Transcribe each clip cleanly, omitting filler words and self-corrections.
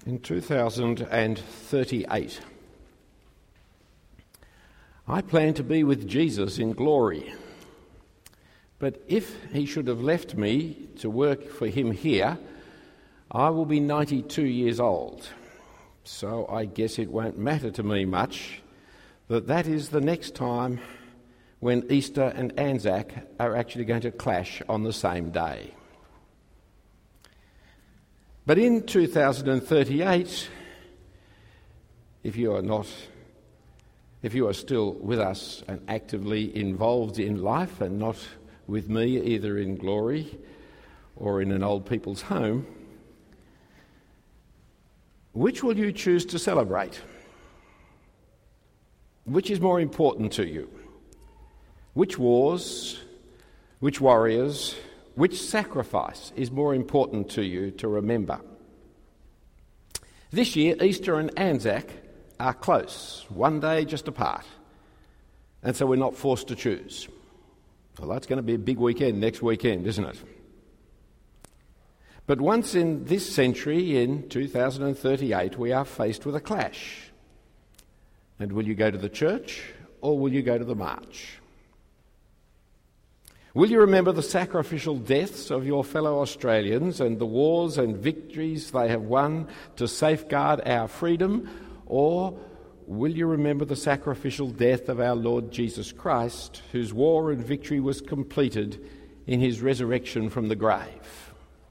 In 2038, I plan to be with Jesus in glory. But if he should have left me to work for him here, I will be 92 years old. So I guess it won't matter to me much that is the next time when Easter and Anzac are actually going to clash on the same day. But in 2038, if you are still with us and actively involved in life and not with me either in glory or in an old people's home, which will you choose to celebrate? Which is more important to you? Which wars, which warriors, which sacrifice is more important to you to remember? This year, Easter and Anzac are close, one day just apart, and so we're not forced to choose. Well, that's going to be a big weekend next weekend, isn't it? But once in this century, in 2038, we are faced with a clash. And will you go to the church or will you go to the march? Will you remember the sacrificial deaths of your fellow Australians and the wars and victories they have won to safeguard our freedom? Or will you remember the sacrificial death of our Lord Jesus Christ, whose war and victory was completed in his resurrection from the grave?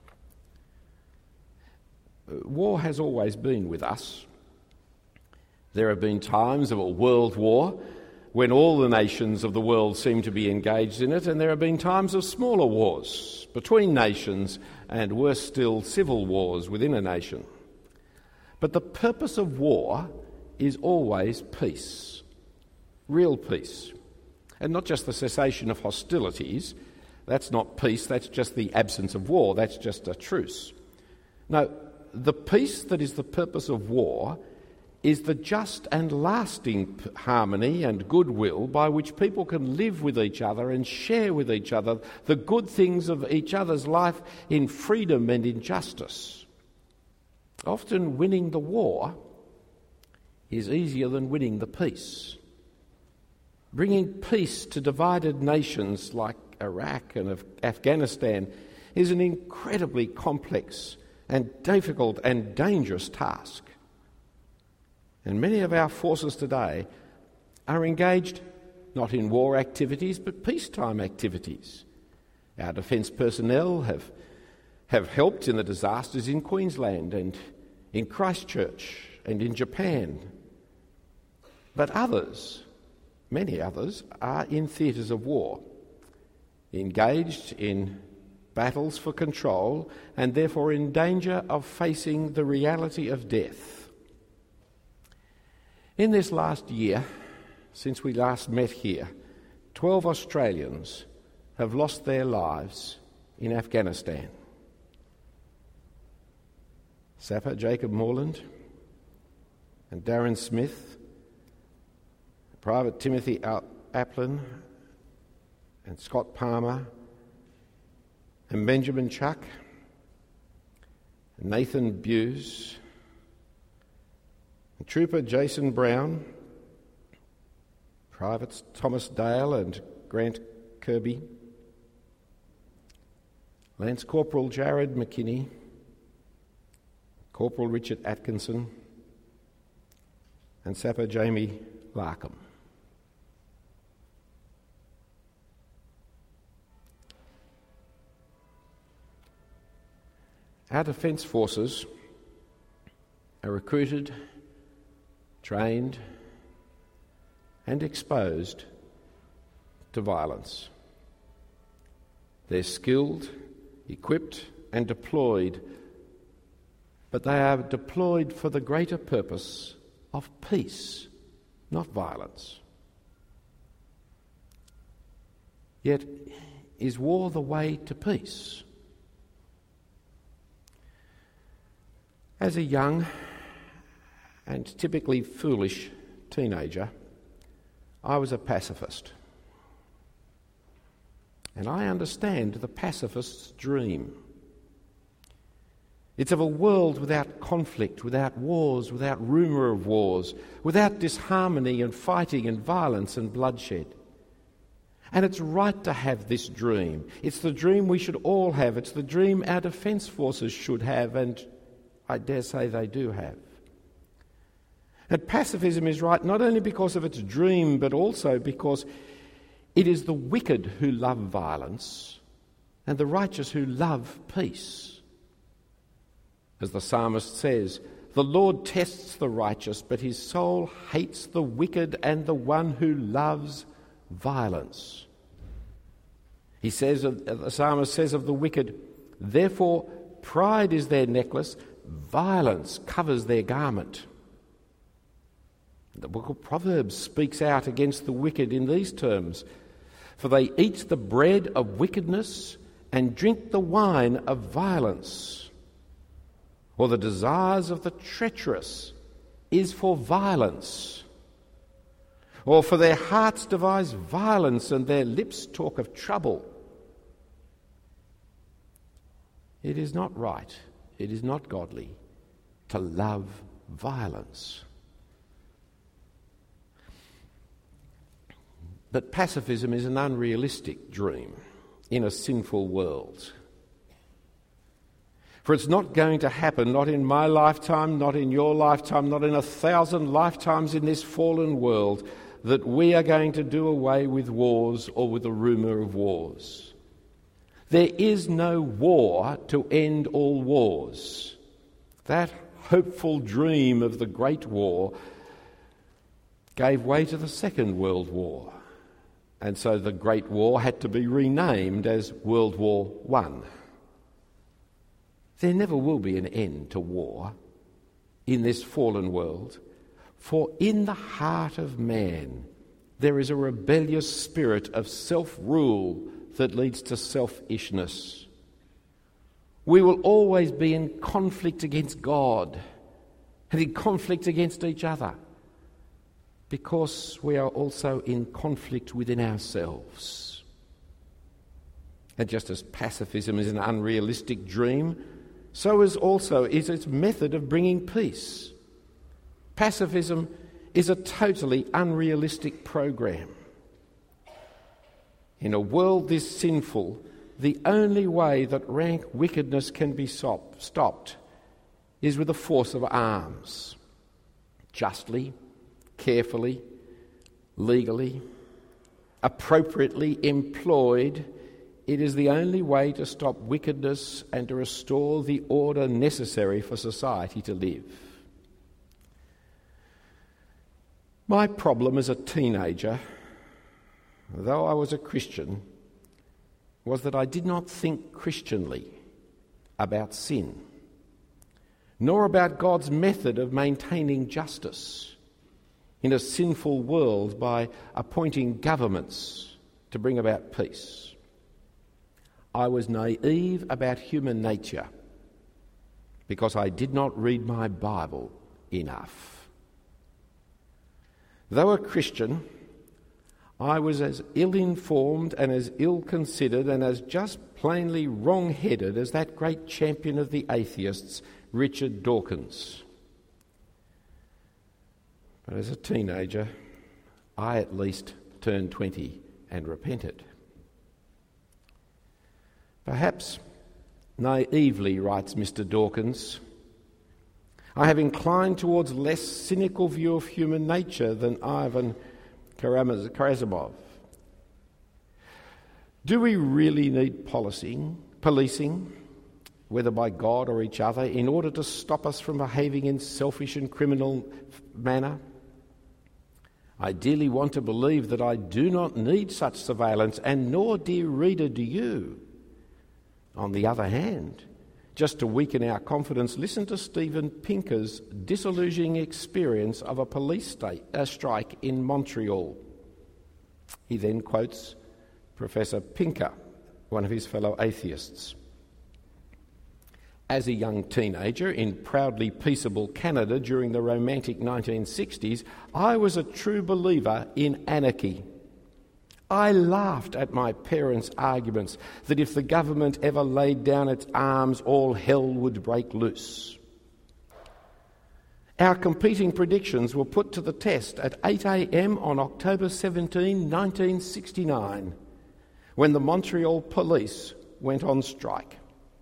War has always been with us. There have been times of a world war when all the nations of the world seem to be engaged in it, and there have been times of smaller wars between nations and, worse still, civil wars within a nation. But the purpose of war is always peace, real peace, and not just the cessation of hostilities. That's not peace, that's just the absence of war, that's just a truce. No, the peace that is the purpose of war is the just and lasting harmony and goodwill by which people can live with each other and share with each other the good things of each other's life in freedom and in justice. Often winning the war is easier than winning the peace. Bringing peace to divided nations like Iraq and Afghanistan is an incredibly complex and difficult and dangerous task. And many of our forces today are engaged not in war activities but peacetime activities. Our defence personnel have helped in the disasters in Queensland and in Christchurch and in Japan. But others, many others, are in theatres of war, engaged in battles for control and therefore in danger of facing the reality of death. In this last year, since we last met here, 12 Australians have lost their lives in Afghanistan. Sapper Jacob Morland and Darren Smith, Private Timothy Aplin and Scott Palmer and Benjamin Chuck and Nathan Buse, Trooper Jason Brown, Privates Thomas Dale and Grant Kirby, Lance Corporal Jared McKinney, Corporal Richard Atkinson, and Sapper Jamie Larkham. Our Defence Forces are recruited, trained and exposed to violence. They're skilled, equipped and deployed, but they are deployed for the greater purpose of peace, not violence. Yet, is war the way to peace? As a young and typically foolish teenager, I was a pacifist. And I understand the pacifist's dream. It's of a world without conflict, without wars, without rumour of wars, without disharmony and fighting and violence and bloodshed. And it's right to have this dream. It's the dream we should all have. It's the dream our defence forces should have, and I dare say they do have. And pacifism is right not only because of its dream, but also because it is the wicked who love violence and the righteous who love peace. As the psalmist says, the Lord tests the righteous, but his soul hates the wicked and the one who loves violence. He says, the psalmist says of the wicked, therefore pride is their necklace, violence covers their garment. The book of Proverbs speaks out against the wicked in these terms, for they eat the bread of wickedness and drink the wine of violence. Or the desires of the treacherous is for violence. Or for their hearts devise violence and their lips talk of trouble. It is not right, it is not godly to love violence. But pacifism is an unrealistic dream in a sinful world. For it's not going to happen, not in my lifetime, not in your lifetime, not in 1,000 lifetimes in this fallen world, that we are going to do away with wars or with the rumour of wars. There is no war to end all wars. That hopeful dream of the Great War gave way to the Second World War. And so the Great War had to be renamed as World War I. There never will be an end to war in this fallen world, for in the heart of man there is a rebellious spirit of self-rule that leads to selfishness. We will always be in conflict against God and in conflict against each other, because we are also in conflict within ourselves. And just as pacifism is an unrealistic dream, so is its method of bringing peace. Pacifism is a totally unrealistic program. In a world this sinful, the only way that rank wickedness can be stopped is with the force of arms, justly, carefully, legally, appropriately employed. It is the only way to stop wickedness and to restore the order necessary for society to live. My problem as a teenager, though I was a Christian, was that I did not think Christianly about sin, nor about God's method of maintaining justice in a sinful world by appointing governments to bring about peace. I was naive about human nature because I did not read my Bible enough. Though a Christian, I was as ill-informed and as ill-considered and as just plainly wrong-headed as that great champion of the atheists, Richard Dawkins. But as a teenager, I at least turned 20 and repented. Perhaps naively, writes Mr. Dawkins, I have inclined towards a less cynical view of human nature than Ivan Krasimov. Do we really need policing, whether by God or each other, in order to stop us from behaving in selfish and criminal manner? I dearly want to believe that I do not need such surveillance, and nor, dear reader, do you. On the other hand, just to weaken our confidence, listen to Steven Pinker's disillusioning experience of a police strike in Montreal. He then quotes Professor Pinker, one of his fellow atheists. As a young teenager in proudly peaceable Canada during the romantic 1960s, I was a true believer in anarchy. I laughed at my parents' arguments that if the government ever laid down its arms, all hell would break loose. Our competing predictions were put to the test at 8 a.m. on October 17, 1969, when the Montreal police went on strike.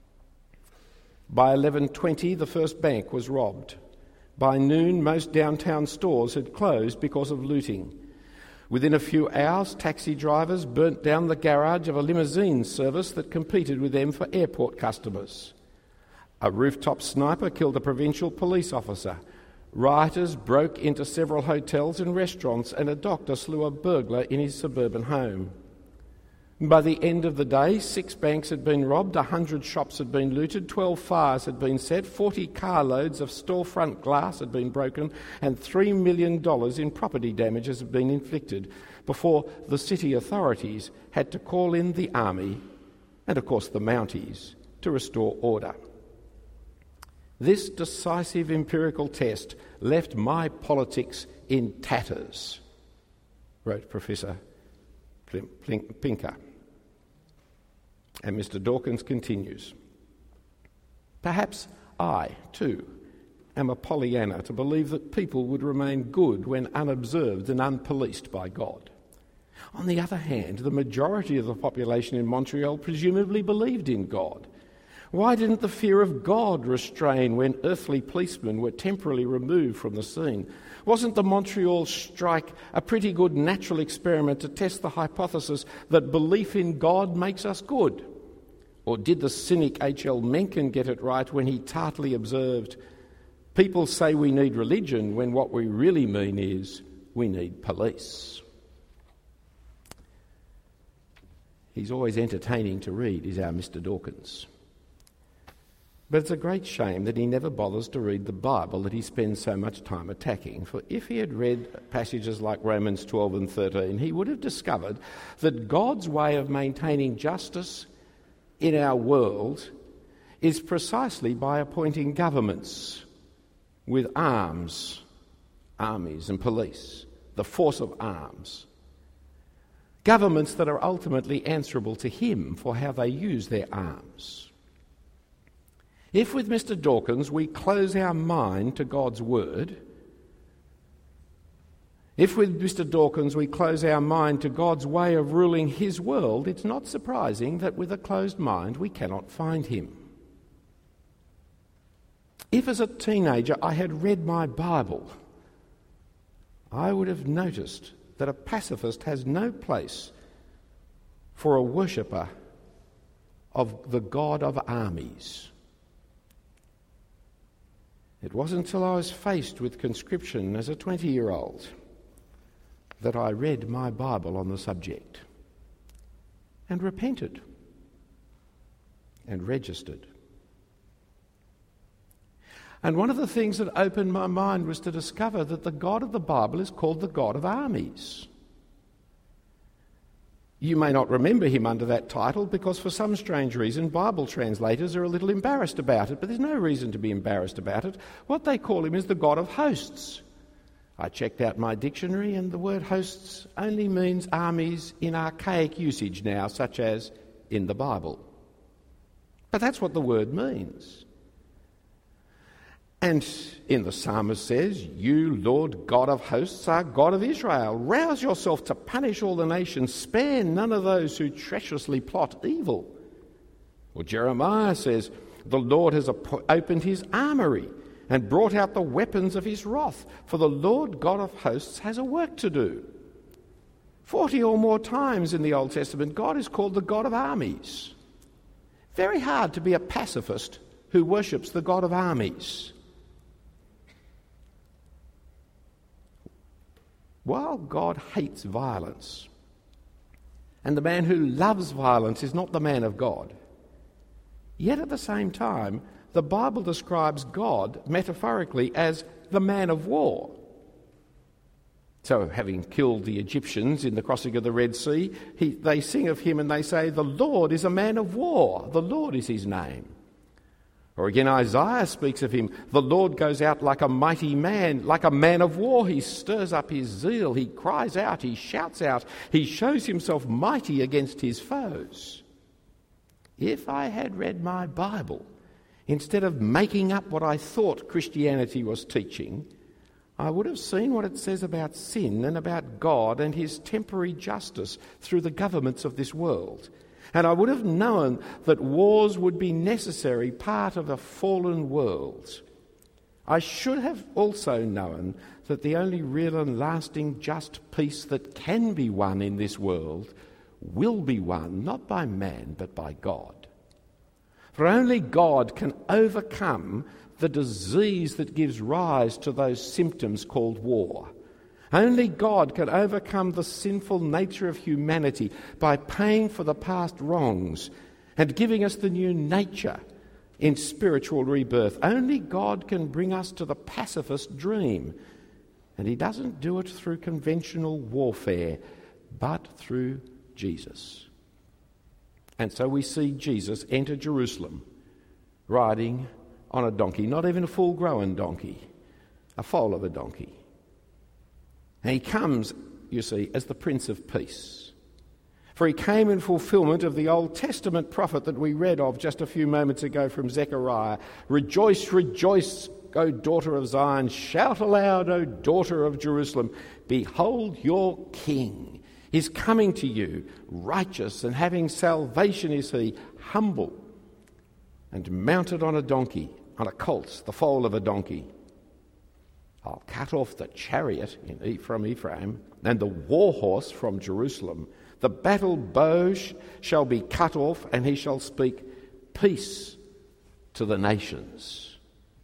By 11:20, the first bank was robbed. By noon, most downtown stores had closed because of looting. Within a few hours, taxi drivers burnt down the garage of a limousine service that competed with them for airport customers. A rooftop sniper killed a provincial police officer. Rioters broke into several hotels and restaurants, and a doctor slew a burglar in his suburban home. By the end of the day, 6 banks had been robbed, 100 shops had been looted, 12 fires had been set, 40 carloads of storefront glass had been broken, and $3 million in property damages had been inflicted before the city authorities had to call in the army and, of course, the Mounties to restore order. This decisive empirical test left my politics in tatters, wrote Professor Pinker. And Mr. Dawkins continues, perhaps I, too, am a Pollyanna to believe that people would remain good when unobserved and unpoliced by God. On the other hand, the majority of the population in Montreal presumably believed in God. Why didn't the fear of God restrain when earthly policemen were temporarily removed from the scene? Wasn't the Montreal strike a pretty good natural experiment to test the hypothesis that belief in God makes us good? Or did the cynic H.L. Mencken get it right when he tartly observed, people say we need religion when what we really mean is we need police? He's always entertaining to read, is our Mr. Dawkins. But it's a great shame that he never bothers to read the Bible that he spends so much time attacking. For if he had read passages like Romans 12 and 13, he would have discovered that God's way of maintaining justice in our world is precisely by appointing governments with arms, armies and police, the force of arms. Governments that are ultimately answerable to him for how they use their arms. If with Mr. Dawkins we close our mind to God's word, if with Mr. Dawkins we close our mind to God's way of ruling his world, it's not surprising that with a closed mind we cannot find him. If as a teenager I had read my Bible, I would have noticed that a pacifist has no place for a worshipper of the God of armies. It wasn't until I was faced with conscription as a 20-year-old that I read my Bible on the subject and repented and registered. And one of the things that opened my mind was to discover that the God of the Bible is called the God of armies. You may not remember him under that title because for some strange reason Bible translators are a little embarrassed about it, but there's no reason to be embarrassed about it. What they call him is the God of hosts. I checked out my dictionary and the word hosts only means armies in archaic usage now, such as in the Bible. But that's what the word means. And in the psalmist says, "You, Lord God of hosts, are God of Israel. Rouse yourself to punish all the nations. Spare none of those who treacherously plot evil." Or Jeremiah says, "The Lord has opened his armoury and brought out the weapons of his wrath, for the Lord God of hosts has a work to do." 40 or more times in the Old Testament, God is called the God of armies. Very hard to be a pacifist who worships the God of armies. While God hates violence, and the man who loves violence is not the man of God, yet at the same time, the Bible describes God metaphorically as the man of war. So, having killed the Egyptians in the crossing of the Red Sea, they sing of him and they say, "The Lord is a man of war. The Lord is his name." Or again, Isaiah speaks of him, the Lord goes out like a mighty man, like a man of war. He stirs up his zeal, he cries out, he shouts out, he shows himself mighty against his foes. If I had read my Bible, instead of making up what I thought Christianity was teaching, I would have seen what it says about sin and about God and his temporary justice through the governments of this world. And I would have known that wars would be necessary part of a fallen world. I should have also known that the only real and lasting just peace that can be won in this world will be won not by man but by God. For only God can overcome the disease that gives rise to those symptoms called war. Only God can overcome the sinful nature of humanity by paying for the past wrongs and giving us the new nature in spiritual rebirth. Only God can bring us to the pacifist dream. And he doesn't do it through conventional warfare, but through Jesus. And so we see Jesus enter Jerusalem riding on a donkey, not even a full-grown donkey, a foal of a donkey. And he comes, you see, as the Prince of Peace. For he came in fulfillment of the Old Testament prophet that we read of just a few moments ago from Zechariah. Rejoice, rejoice, O daughter of Zion. Shout aloud, O daughter of Jerusalem. Behold, your king is coming to you. Righteous and having salvation is he, humble and mounted on a donkey, on a colt, the foal of a donkey. I'll cut off the chariot from Ephraim and the war horse from Jerusalem. The battle bow shall be cut off, and he shall speak peace to the nations.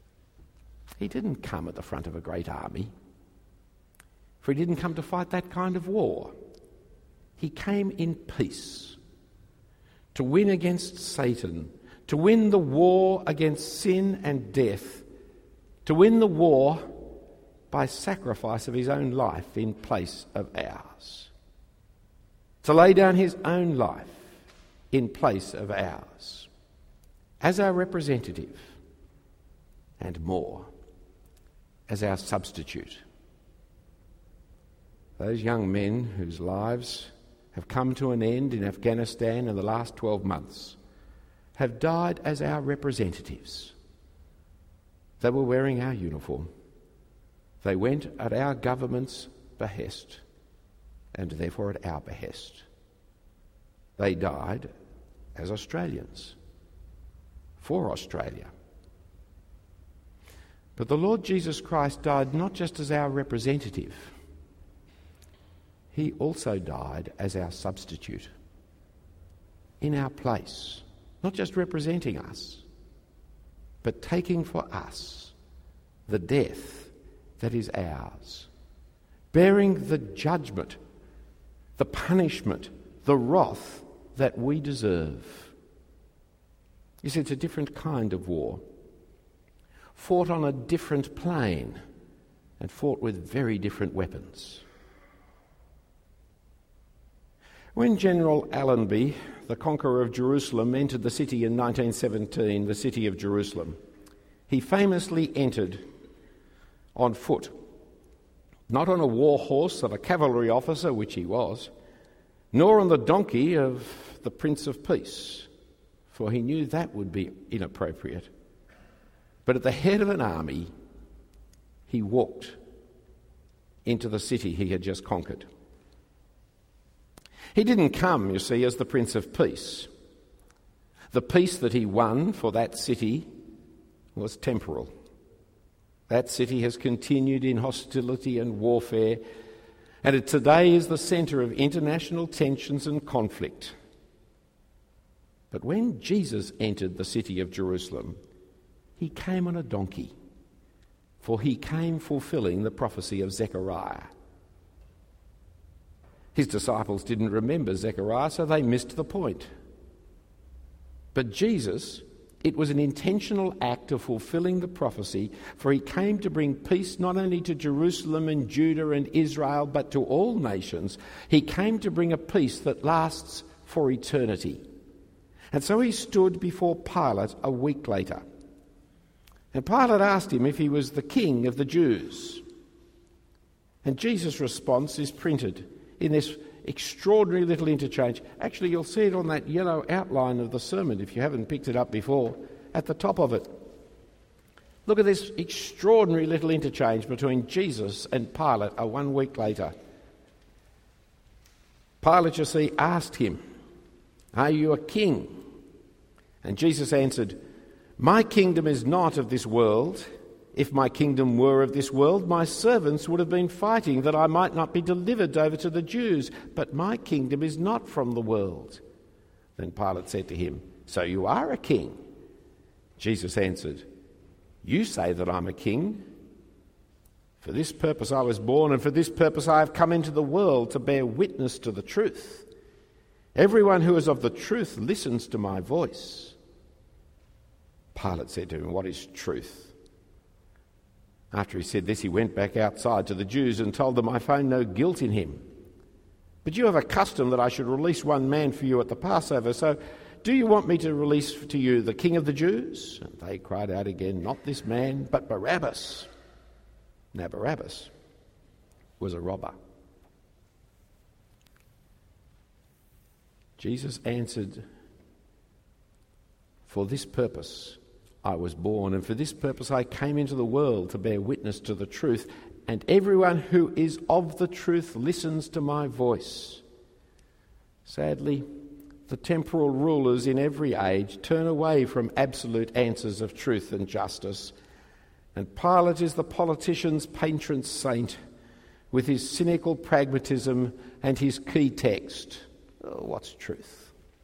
He didn't come at the front of a great army, for he didn't come to fight that kind of war. He came in peace, to win against Satan, to win the war against sin and death, to win the war by sacrifice of his own life in place of ours. To lay down his own life in place of ours, as our representative, and more, as our substitute. Those young men whose lives have come to an end in Afghanistan in the last 12 months have died as our representatives. They were wearing our uniform. They went at our government's behest, and therefore at our behest. They died as Australians, for Australia. But the Lord Jesus Christ died not just as our representative, he also died as our substitute, in our place, not just representing us, but taking for us the death that is ours, bearing the judgment, the punishment, the wrath that we deserve. You see, it's a different kind of war, fought on a different plane and fought with very different weapons. When General Allenby, the conqueror of Jerusalem, entered the city in 1917, the city of Jerusalem, he famously entered on foot, not on a war horse of a cavalry officer, which he was, nor on the donkey of the Prince of Peace, for he knew that would be inappropriate. But at the head of an army, he walked into the city he had just conquered. He didn't come, you see, as the Prince of Peace. The peace that he won for that city was temporal. That city has continued in hostility and warfare, and it today is the centre of international tensions and conflict. But when Jesus entered the city of Jerusalem, he came on a donkey, for he came fulfilling the prophecy of Zechariah. His disciples didn't remember Zechariah, so they missed the point. But Jesus, it was an intentional act of fulfilling the prophecy, for he came to bring peace not only to Jerusalem and Judah and Israel, but to all nations. He came to bring a peace that lasts for eternity. And so he stood before Pilate a week later, And Pilate asked him if he was the king of the Jews. And Jesus' response is printed in this extraordinary little interchange. Actually, you'll see it on that yellow outline of the sermon, if you haven't picked it up before, at the top of it. Look at this extraordinary little interchange between Jesus and Pilate 1 week later. Pilate, you see, asked him, "Are you a king?" And Jesus answered, "My kingdom is not of this world. If my kingdom were of this world, my servants would have been fighting that I might not be delivered over to the Jews. But my kingdom is not from the world." Then Pilate said to him, "So you are a king?" Jesus answered, "You say that I'm a king. For this purpose I was born, and for this purpose I have come into the world, to bear witness to the truth. Everyone who is of the truth listens to my voice." Pilate said to him, "What is truth?" After he said this, he went back outside to the Jews and told them, "I find no guilt in him. But you have a custom that I should release one man for you at the Passover. So do you want me to release to you the king of the Jews?" And they cried out again, "Not this man, but Barabbas." Now Barabbas was a robber. Jesus answered, "For this purpose I was born, and for this purpose I came into the world, to bear witness to the truth. And everyone who is of the truth listens to my voice." Sadly, the temporal rulers in every age turn away from absolute answers of truth and justice. And Pilate is the politician's patron saint, with his cynical pragmatism and his key text, "What's truth?"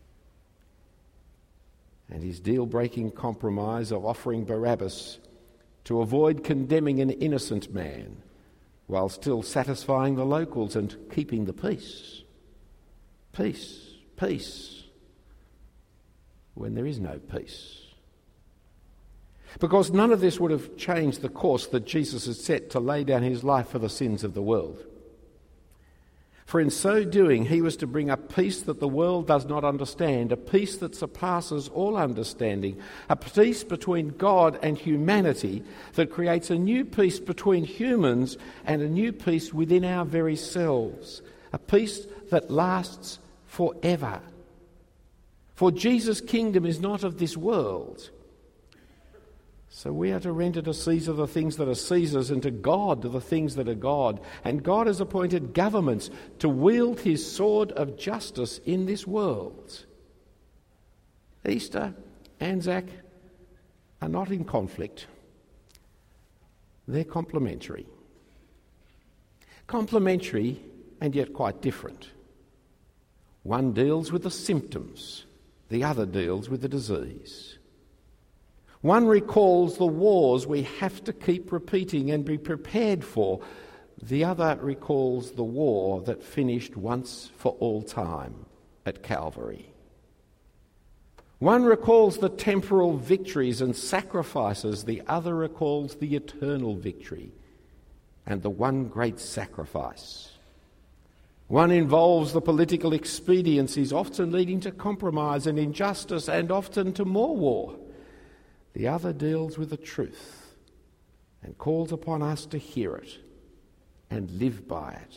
and his deal-breaking compromise of offering Barabbas to avoid condemning an innocent man while still satisfying the locals and keeping the peace. Peace, peace, when there is no peace. Because none of this would have changed the course that Jesus had set to lay down his life for the sins of the world. For in so doing, he was to bring a peace that the world does not understand, a peace that surpasses all understanding, a peace between God and humanity that creates a new peace between humans and a new peace within our very selves, a peace that lasts forever. For Jesus' kingdom is not of this world. So we are to render to Caesar the things that are Caesar's, and to God the things that are God. And God has appointed governments to wield his sword of justice in this world. Easter, Anzac are not in conflict. They're complementary. Complementary and yet quite different. One deals with the symptoms, the other deals with the disease. One recalls the wars we have to keep repeating and be prepared for. The other recalls the war that finished once for all time at Calvary. One recalls the temporal victories and sacrifices. The other recalls the eternal victory and the one great sacrifice. One involves the political expediencies, often leading to compromise and injustice, and often to more war. The other deals with the truth and calls upon us to hear it and live by it.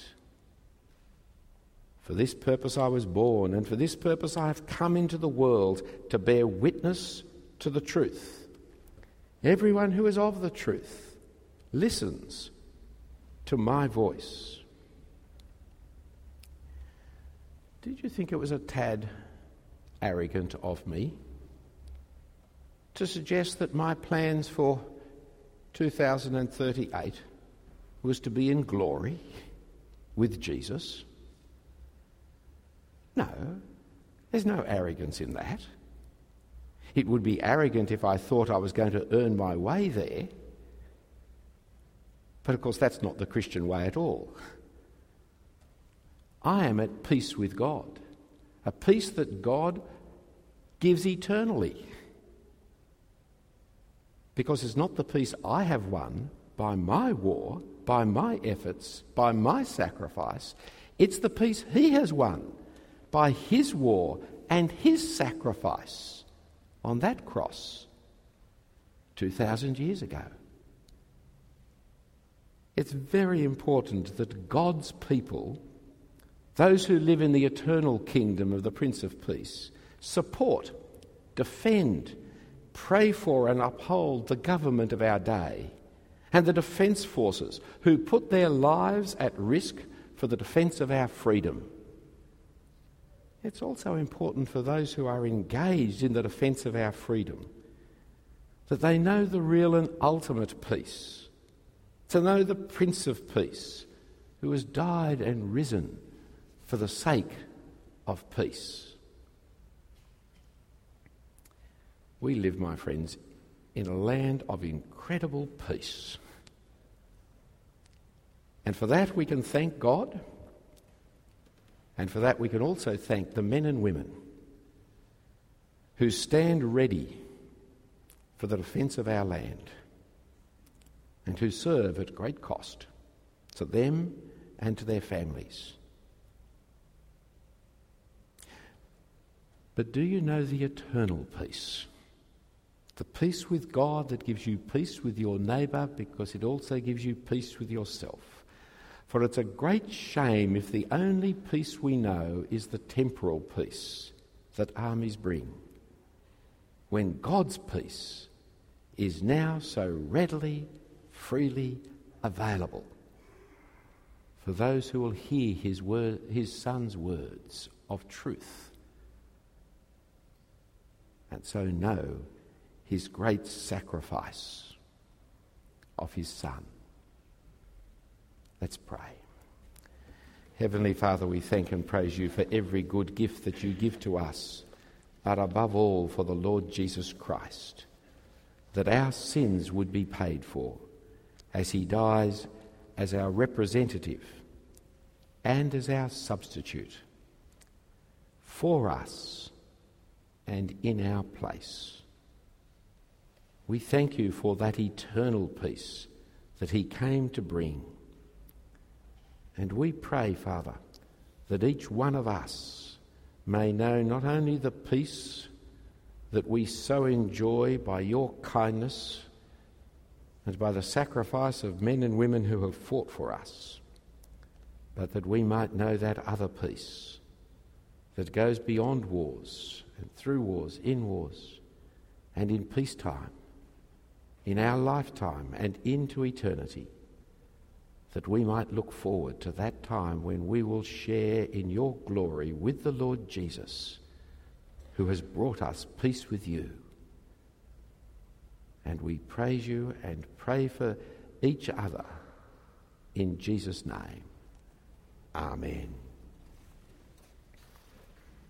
For this purpose I was born, and for this purpose I have come into the world, to bear witness to the truth. Everyone who is of the truth listens to my voice. Did you think it was a tad arrogant of me to suggest that my plans for 2038 was to be in glory with Jesus? No, there's no arrogance in that. It would be arrogant if I thought I was going to earn my way there. But of course that's not the Christian way at all. I am at peace with God, a peace that God gives eternally. Because it's not the peace I have won by my war, by my efforts, by my sacrifice. It's the peace he has won by his war and his sacrifice on that cross. 2,000 years ago. It's very important that God's people, those who live in the eternal kingdom of the Prince of Peace, support, defend, pray for and uphold the government of our day and the defence forces who put their lives at risk for the defence of our freedom. It's also important for those who are engaged in the defence of our freedom that they know the real and ultimate peace, to know the Prince of Peace who has died and risen for the sake of peace. We live, my friends, in a land of incredible peace. And for that we can thank God, and for that we can also thank the men and women who stand ready for the defence of our land and who serve at great cost to them and to their families. But do you know the eternal peace? The peace with God that gives you peace with your neighbour because it also gives you peace with yourself. For it's a great shame if the only peace we know is the temporal peace that armies bring, when God's peace is now so readily, freely available for those who will hear his Son's words of truth and so know his great sacrifice of his Son. Let's pray. Heavenly Father, we thank and praise you for every good gift that you give to us, but above all for the Lord Jesus Christ, that our sins would be paid for as he dies as our representative and as our substitute for us and in our place. We thank you for that eternal peace that he came to bring. And we pray, Father, that each one of us may know not only the peace that we so enjoy by your kindness and by the sacrifice of men and women who have fought for us, but that we might know that other peace that goes beyond wars and through wars, in wars, and in peacetime, in our lifetime and into eternity, that we might look forward to that time when we will share in your glory with the Lord Jesus, who has brought us peace with you. And we praise you and pray for each other in Jesus' name. Amen.